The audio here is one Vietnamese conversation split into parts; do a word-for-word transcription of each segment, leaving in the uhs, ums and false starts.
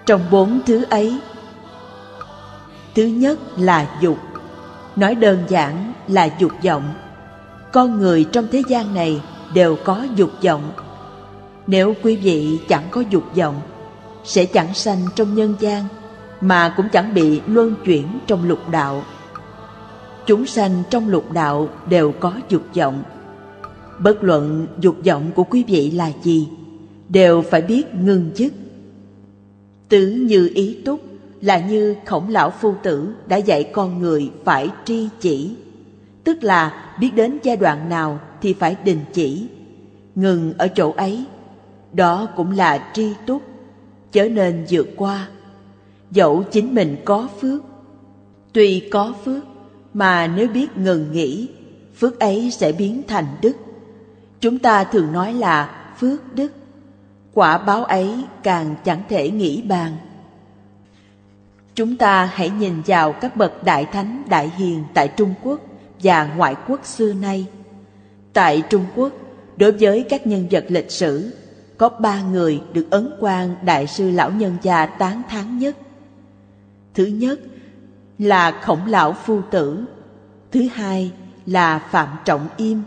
trong bốn thứ ấy. Thứ nhất là dục. Nói đơn giản là dục vọng. Con người trong thế gian này đều có dục vọng. Nếu quý vị chẳng có dục vọng, sẽ chẳng sanh trong nhân gian, mà cũng chẳng bị luân chuyển trong lục đạo. Chúng sanh trong lục đạo đều có dục vọng. Bất luận dục vọng của quý vị là gì, đều phải biết ngừng dứt. Tứ như ý túc là như Khổng Lão Phu Tử đã dạy con người phải tri chỉ, tức là biết đến giai đoạn nào thì phải đình chỉ, ngừng ở chỗ ấy. Đó cũng là tri túc, chớ nên vượt qua. Dẫu chính mình có phước, tuy có phước, mà nếu biết ngừng nghỉ, phước ấy sẽ biến thành đức. Chúng ta thường nói là phước đức, quả báo ấy càng chẳng thể nghĩ bàn. Chúng ta hãy nhìn vào các bậc đại thánh đại hiền tại Trung Quốc và ngoại quốc xưa nay. Tại Trung Quốc, đối với các nhân vật lịch sử, có ba người được Ấn Quang Đại sư Lão Nhân Gia tán thán nhất. Thứ nhất là Khổng Lão Phu Tử, thứ hai là Phạm Trọng Im,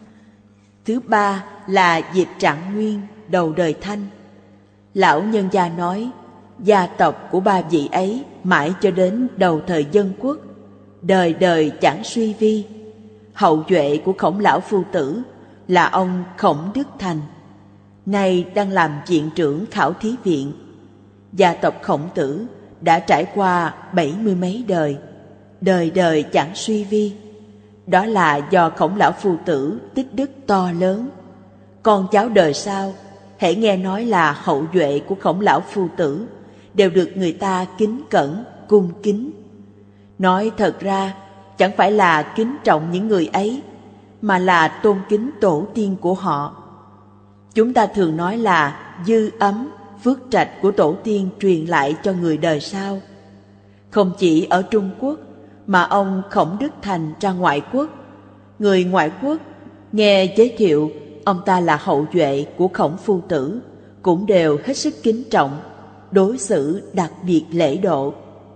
thứ ba là Diệp Trạng Nguyên, đầu đời Thanh. Lão Nhân Gia nói, gia tộc của ba vị ấy mãi cho đến đầu thời Dân Quốc, đời đời chẳng suy vi. Hậu duệ của Khổng Lão Phu Tử là ông Khổng Đức Thành, nay đang làm viện trưởng khảo thí viện. Gia tộc Khổng Tử đã trải qua bảy mươi mấy đời, đời đời chẳng suy vi. Đó là do Khổng Lão Phu Tử tích đức to lớn. Con cháu đời sau, hễ nghe nói là hậu duệ của Khổng Lão Phu Tử, đều được người ta kính cẩn, cung kính. Nói thật ra, chẳng phải là kính trọng những người ấy, mà là tôn kính tổ tiên của họ. Chúng ta thường nói là dư ấm, phước trạch của tổ tiên truyền lại cho người đời sau. Không chỉ ở Trung Quốc, mà ông Khổng Đức Thành ra ngoại quốc, người ngoại quốc nghe giới thiệu ông ta là hậu duệ của Khổng Phu Tử, cũng đều hết sức kính trọng, đối xử đặc biệt lễ độ.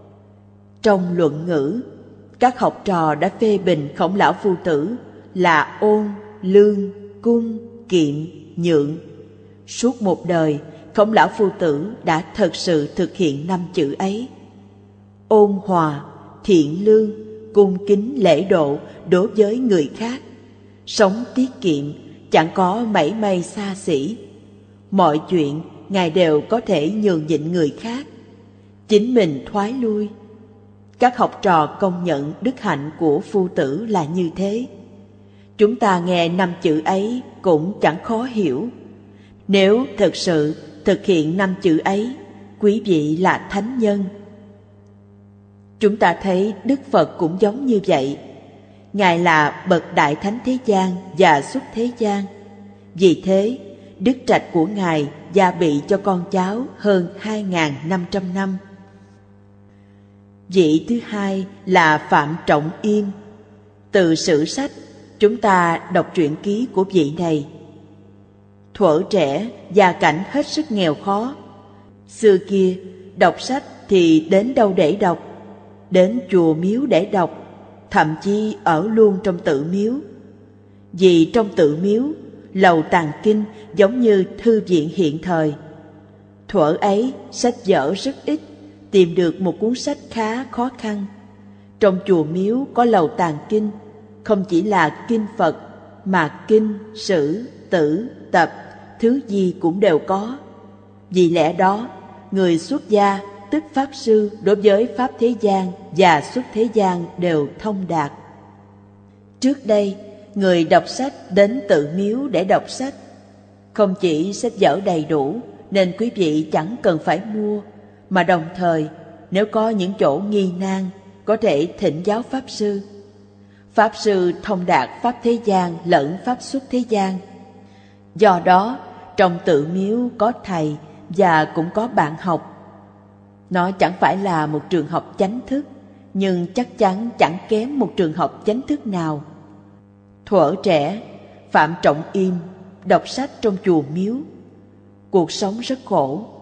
Trong luận ngữ, các học trò đã phê bình Khổng Lão Phu Tử là ôn, lương, cung, kiệm, nhượng. Suốt một đời, Khổng Lão Phu Tử đã thật sự thực hiện năm chữ ấy. Ôn hòa, thiện lương, cung kính lễ độ đối với người khác, sống tiết kiệm, chẳng có mảy may xa xỉ. Mọi chuyện Ngài đều có thể nhường nhịn người khác, chính mình thoái lui. Các học trò công nhận đức hạnh của Phu Tử là như thế. Chúng ta nghe năm chữ ấy cũng chẳng khó hiểu. Nếu thực sự thực hiện năm chữ ấy, quý vị là thánh nhân. Chúng ta thấy Đức Phật cũng giống như vậy. Ngài là bậc đại thánh thế gian và xuất thế gian. Vì thế, đức trạch của Ngài gia bị cho con cháu hơn hai nghìn năm trăm năm. Vị thứ hai là Phạm Trọng Im. Từ sử sách, chúng ta đọc truyện ký của vị này. Thuở trẻ, gia cảnh hết sức nghèo khó. Xưa kia, đọc sách thì đến đâu để đọc? Đến chùa miếu để đọc, thậm chí ở luôn trong tự miếu. Vì trong tự miếu, lầu tàng kinh giống như thư viện hiện thời. Thuở ấy, sách vở rất ít, tìm được một cuốn sách khá khó khăn. Trong chùa miếu có lầu tàng kinh, không chỉ là kinh Phật, mà kinh, sử, tử, tập, thứ gì cũng đều có. Vì lẽ đó, người xuất gia, tức Pháp Sư đối với Pháp thế gian và xuất thế gian đều thông đạt. Trước đây, người đọc sách đến tự miếu để đọc sách. Không chỉ sách vở đầy đủ, nên quý vị chẳng cần phải mua, mà đồng thời, nếu có những chỗ nghi nan, có thể thỉnh giáo Pháp Sư. Pháp Sư thông đạt Pháp thế gian lẫn Pháp xuất thế gian. Do đó, trong tự miếu có thầy và cũng có bạn học. Nó chẳng phải là một trường học chánh thức, nhưng chắc chắn chẳng kém một trường học chánh thức nào. Thuở trẻ, Phạm Trọng Im đọc sách trong chùa miếu. Cuộc sống rất khổ.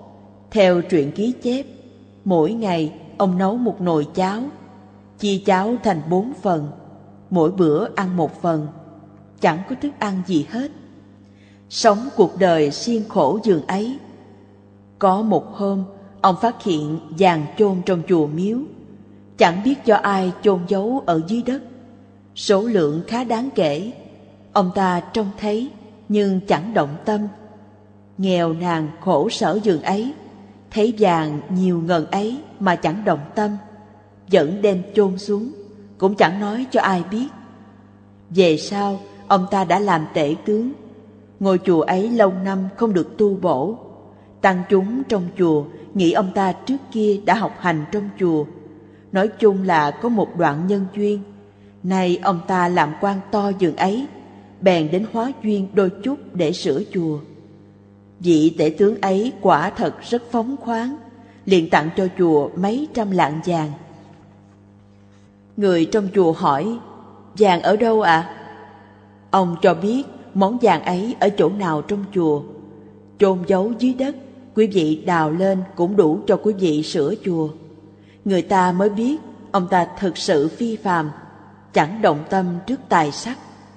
Theo truyện ký chép, mỗi ngày ông nấu một nồi cháo, chia cháo thành bốn phần, mỗi bữa ăn một phần, chẳng có thức ăn gì hết. Sống cuộc đời siêng khổ dường ấy. Có một hôm, ông phát hiện vàng chôn trong chùa miếu, chẳng biết cho ai chôn giấu ở dưới đất. Số lượng khá đáng kể, ông ta trông thấy nhưng chẳng động tâm. Nghèo nàn khổ sở dường ấy, thấy vàng nhiều ngần ấy mà chẳng động tâm, vẫn đem chôn xuống, cũng chẳng nói cho ai biết. Về sau, ông ta đã làm tể tướng. Ngôi chùa ấy lâu năm không được tu bổ. Tăng chúng trong chùa nghĩ ông ta trước kia đã học hành trong chùa, nói chung là có một đoạn nhân duyên. Nay ông ta làm quan to dường ấy, bèn đến hóa duyên đôi chút để sửa chùa. Vị tể tướng ấy quả thật rất phóng khoáng, liền tặng cho chùa mấy trăm lạng vàng. Người trong chùa hỏi, vàng ở đâu ạ? À? Ông cho biết món vàng ấy ở chỗ nào trong chùa, chôn giấu dưới đất, quý vị đào lên cũng đủ cho quý vị sửa chùa. Người ta mới biết ông ta thực sự phi phàm, chẳng động tâm trước tài sắc.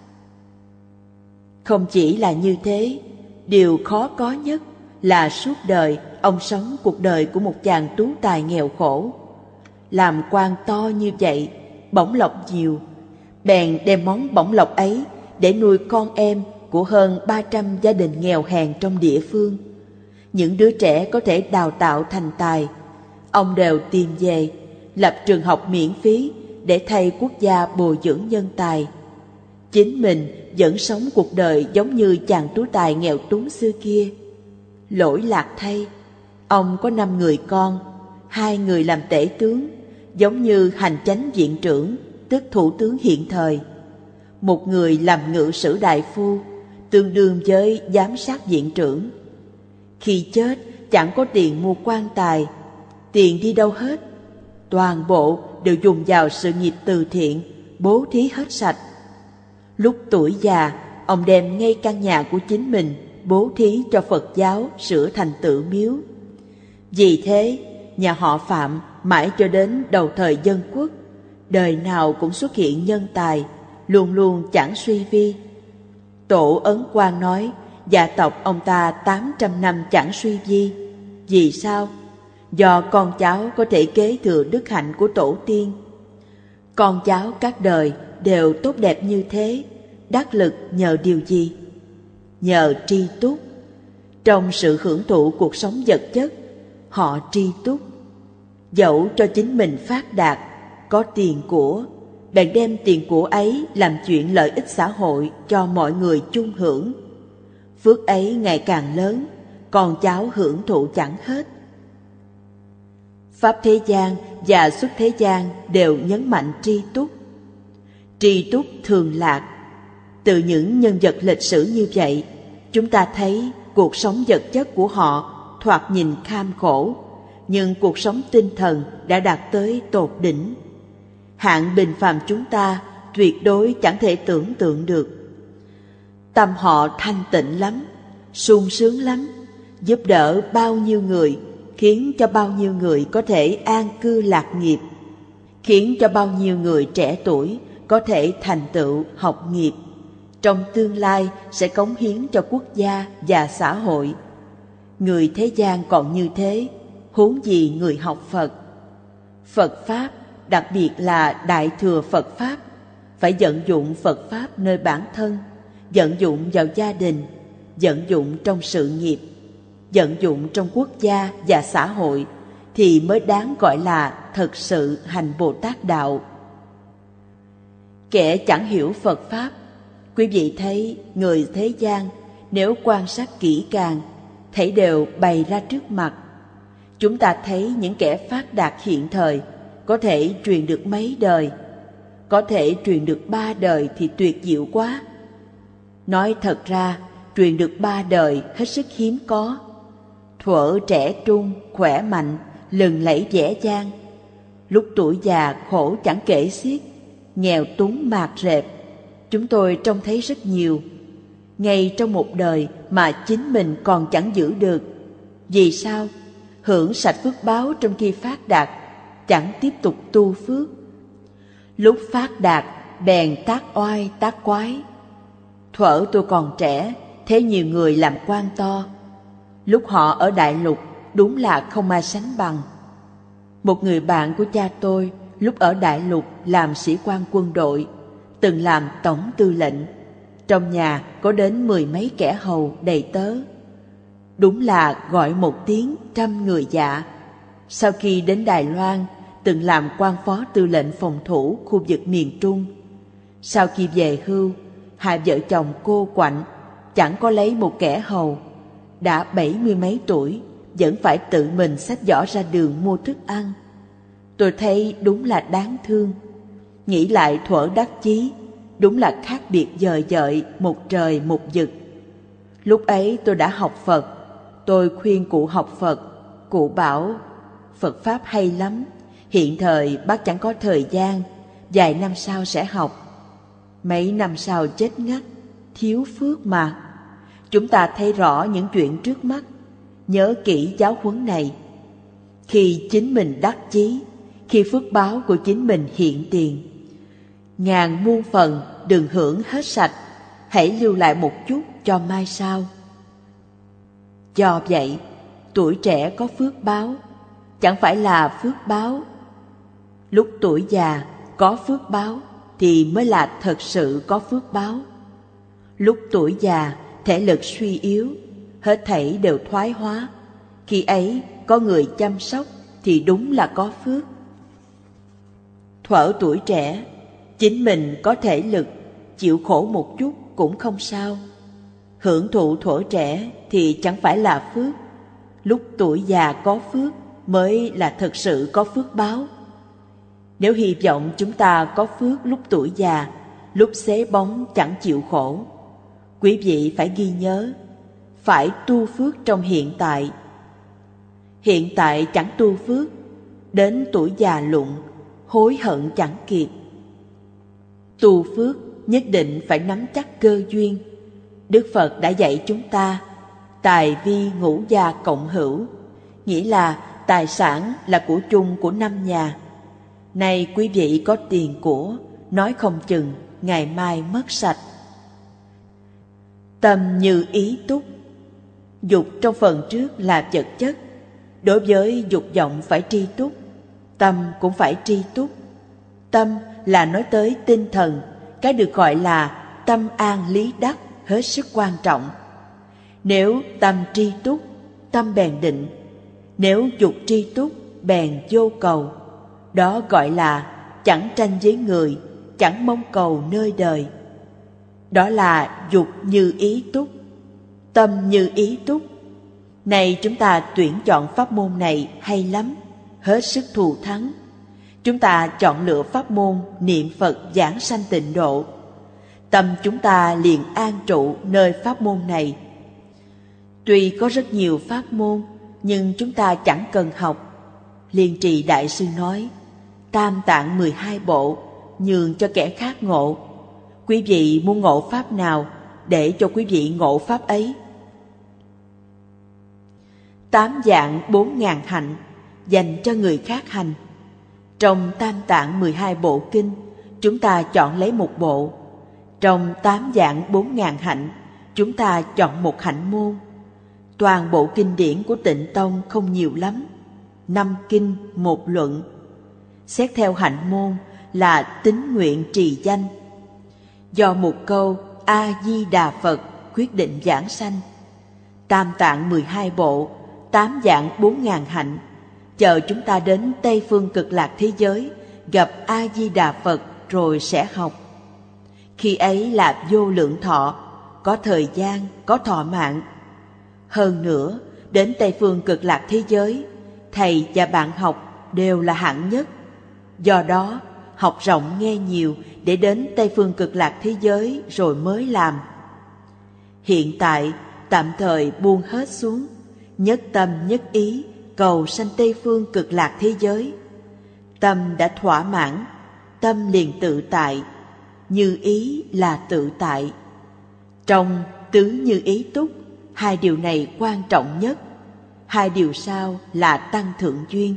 Không chỉ là như thế, điều khó có nhất là suốt đời ông sống cuộc đời của một chàng tú tài nghèo khổ. Làm quan to như vậy, bổng lộc nhiều, bèn đem món bổng lộc ấy để nuôi con em của hơn ba trăm gia đình nghèo hèn trong địa phương. Những đứa trẻ có thể đào tạo thành tài, ông đều tìm về, lập trường học miễn phí để thay quốc gia bồi dưỡng nhân tài. Chính mình vẫn sống cuộc đời giống như chàng tú tài nghèo túng xưa kia. Lỗi lạc thay, ông có năm người con, hai người làm tể tướng, giống như hành chánh viện trưởng, tức thủ tướng hiện thời. Một người làm ngự sử đại phu, tương đương với giám sát viện trưởng. Khi chết chẳng có tiền mua quan tài, tiền đi đâu hết? Toàn bộ đều dùng vào sự nghiệp từ thiện, bố thí hết sạch. Lúc tuổi già, ông đem ngay căn nhà của chính mình bố thí cho Phật giáo sửa thành tự miếu. Vì thế, nhà họ Phạm mãi cho đến đầu thời Dân Quốc, đời nào cũng xuất hiện nhân tài, luôn luôn chẳng suy vi. Tổ Ấn Quang nói, gia tộc ông ta tám trăm năm chẳng suy vi. Vì sao? Do con cháu có thể kế thừa đức hạnh của tổ tiên. Con cháu các đời đều tốt đẹp như thế, đắc lực nhờ điều gì? Nhờ tri túc. Trong sự hưởng thụ cuộc sống vật chất, họ tri túc. Dẫu cho chính mình phát đạt, có tiền của, bèn đem tiền của ấy làm chuyện lợi ích xã hội cho mọi người chung hưởng. Phước ấy ngày càng lớn, con cháu hưởng thụ chẳng hết. Pháp thế gian và xuất thế gian đều nhấn mạnh tri túc. Tri túc thường lạc. Từ những nhân vật lịch sử như vậy, chúng ta thấy cuộc sống vật chất của họ thoạt nhìn kham khổ, nhưng cuộc sống tinh thần đã đạt tới tột đỉnh. Hạng bình phàm chúng ta tuyệt đối chẳng thể tưởng tượng được. Tâm họ thanh tịnh lắm, sung sướng lắm, giúp đỡ bao nhiêu người, khiến cho bao nhiêu người có thể an cư lạc nghiệp, khiến cho bao nhiêu người trẻ tuổi có thể thành tựu học nghiệp, trong tương lai sẽ cống hiến cho quốc gia và xã hội. Người thế gian còn như thế, huống gì người học Phật. Phật Pháp, đặc biệt là Đại Thừa Phật Pháp, phải vận dụng Phật Pháp nơi bản thân, vận dụng vào gia đình, vận dụng trong sự nghiệp, vận dụng trong quốc gia và xã hội, thì mới đáng gọi là thật sự hành Bồ Tát Đạo. Kẻ chẳng hiểu Phật Pháp, quý vị thấy người thế gian nếu quan sát kỹ càng, thấy đều bày ra trước mặt. Chúng ta thấy những kẻ phát đạt hiện thời có thể truyền được mấy đời, có thể truyền được ba đời thì tuyệt diệu quá. Nói thật ra, truyền được ba đời hết sức hiếm có. Thuở trẻ trung, khỏe mạnh, lừng lẫy vẻ vang, lúc tuổi già khổ chẳng kể xiết, nghèo túng mạt rệp, chúng tôi trông thấy rất nhiều. Ngay trong một đời mà chính mình còn chẳng giữ được. Vì sao? hưởng sạch phước báo trong khi phát đạt, chẳng tiếp tục tu phước. Lúc phát đạt, bèn tác oai tác quái. Thuở tôi còn trẻ, thấy nhiều người làm quan to. Lúc họ ở đại lục, đúng là không ai sánh bằng. Một người bạn của cha tôi, lúc ở đại lục làm sĩ quan quân đội, từng làm tổng tư lệnh. Trong nhà có đến mười mấy kẻ hầu đầy tớ. Đúng là gọi một tiếng trăm người dạ. Sau khi đến Đài Loan, từng làm quan phó tư lệnh phòng thủ khu vực miền Trung. Sau khi về hưu, hai vợ chồng cô quạnh, chẳng có lấy một kẻ hầu. Đã bảy mươi mấy tuổi, vẫn phải tự mình xách giỏ ra đường mua thức ăn. Tôi thấy đúng là đáng thương. Nghĩ lại thuở đắc chí, đúng là khác biệt dời dợi một trời một vực. Lúc ấy tôi đã học Phật. Tôi khuyên cụ học Phật. Cụ bảo Phật Pháp hay lắm, hiện thời bác chẳng có thời gian, vài năm sau sẽ học. Mấy năm sau chết ngắt, thiếu phước mà. Chúng ta thấy rõ những chuyện trước mắt, nhớ kỹ giáo huấn này. Khi chính mình đắc chí, khi phước báo của chính mình hiện tiền, ngàn muôn phần đừng hưởng hết sạch, hãy lưu lại một chút cho mai sau. Do vậy, tuổi trẻ có phước báo, chẳng phải là phước báo. Lúc tuổi già có phước báo thì mới là thật sự có phước báo. Lúc tuổi già, thể lực suy yếu, hết thảy đều thoái hóa. Khi ấy có người chăm sóc thì đúng là có phước. Thuở tuổi trẻ, chính mình có thể lực, chịu khổ một chút cũng không sao. Hưởng thụ thuở trẻ thì chẳng phải là phước. Lúc tuổi già có phước mới là thật sự có phước báo. Nếu hy vọng chúng ta có phước lúc tuổi già, lúc xế bóng chẳng chịu khổ, quý vị phải ghi nhớ, phải tu phước trong hiện tại. Hiện tại chẳng tu phước, đến tuổi già lụng, hối hận chẳng kịp. Tu phước nhất định phải nắm chắc cơ duyên. Đức Phật đã dạy chúng ta, tài vi ngũ gia cộng hữu, nghĩa là tài sản là của chung của năm nhà. Nay quý vị có tiền của, nói không chừng ngày mai mất sạch. Tâm như ý túc. Dục trong phần trước là vật chất, đối với dục vọng phải tri túc, tâm cũng phải tri túc. Tâm là nói tới tinh thần, cái được gọi là tâm an lý đắc hết sức quan trọng. Nếu tâm tri túc, tâm bèn định. Nếu dục tri túc, bèn vô cầu. Đó gọi là chẳng tranh với người, chẳng mong cầu nơi đời. Đó là dục như ý túc, tâm như ý túc. Này chúng ta tuyển chọn pháp môn này hay lắm, hết sức thù thắng. Chúng ta chọn lựa pháp môn niệm Phật giảng sanh tịnh độ. Tâm chúng ta liền an trụ nơi pháp môn này. Tuy có rất nhiều pháp môn, nhưng chúng ta chẳng cần học. Liên Trì Đại Sư nói, Tam Tạng mười hai bộ, nhường cho kẻ khác ngộ. Quý vị muốn ngộ pháp nào, để cho quý vị ngộ pháp ấy. Tám dạng bốn ngàn hạnh, dành cho người khác hành. Trong Tam Tạng mười hai bộ kinh, chúng ta chọn lấy một bộ. Trong tám dạng bốn ngàn hạnh, chúng ta chọn một hạnh môn. Toàn bộ kinh điển của Tịnh Tông không nhiều lắm, năm kinh một luận. Xét theo hạnh môn là tín nguyện trì danh. Do một câu A-di-đà Phật quyết định giảng sanh. Tam Tạng mười hai bộ, tám dạng bốn ngàn hạnh, chờ chúng ta đến Tây Phương Cực Lạc thế giới, gặp A-di-đà Phật rồi sẽ học. Khi ấy là vô lượng thọ, có thời gian, có thọ mạng. Hơn nữa, đến Tây Phương Cực Lạc thế giới, thầy và bạn học đều là hạng nhất. Do đó, học rộng nghe nhiều để đến Tây Phương Cực Lạc thế giới rồi mới làm. Hiện tại, tạm thời buông hết xuống, nhất tâm nhất ý, cầu sanh Tây Phương Cực Lạc thế giới. Tâm đã thỏa mãn, tâm liền tự tại, như ý là tự tại. Trong tứ như ý túc, hai điều này quan trọng nhất. hai điều sau là tăng thượng duyên.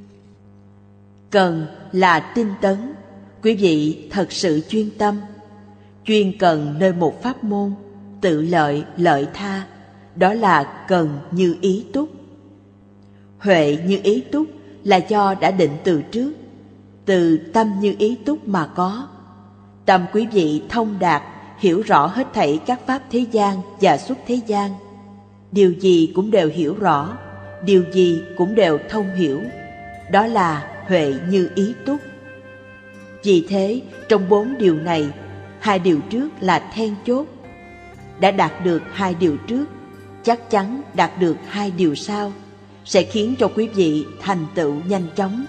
Cần là tinh tấn, quý vị thật sự chuyên tâm. Chuyên cần nơi một pháp môn, tự lợi lợi tha, đó là cần như ý túc. Huệ như ý túc là do đã định từ trước, từ tâm như ý túc mà có. Tâm quý vị thông đạt, hiểu rõ hết thảy các pháp thế gian và xuất thế gian. Điều gì cũng đều hiểu rõ, điều gì cũng đều thông hiểu. Đó là huệ như ý túc. Vì thế, trong bốn điều này, hai điều trước là then chốt. Đã đạt được hai điều trước, chắc chắn đạt được hai điều sau, sẽ khiến cho quý vị thành tựu nhanh chóng.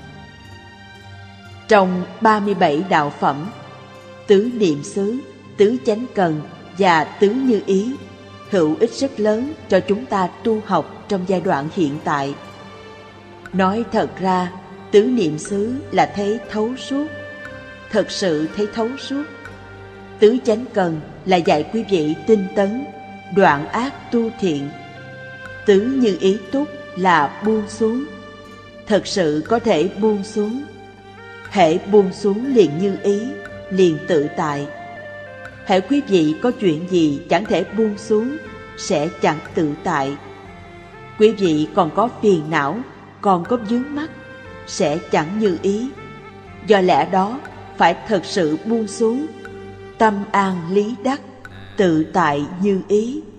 Trong ba mươi bảy đạo phẩm, tứ niệm xứ, tứ chánh cần và tứ như ý hữu ích rất lớn cho chúng ta tu học trong giai đoạn hiện tại. Nói thật ra, tứ niệm xứ là thấy thấu suốt, thật sự thấy thấu suốt. Tứ chánh cần là dạy quý vị tinh tấn, đoạn ác tu thiện. Tứ như ý túc là buông xuống, thật sự có thể buông xuống. Hễ buông xuống liền như ý, liền tự tại. Hễ quý vị có chuyện gì chẳng thể buông xuống, sẽ chẳng tự tại. Quý vị còn có phiền não, còn có vướng mắc, sẽ chẳng như ý. Do lẽ đó, phải thật sự buông xuống, tâm an lý đắc, tự tại như ý.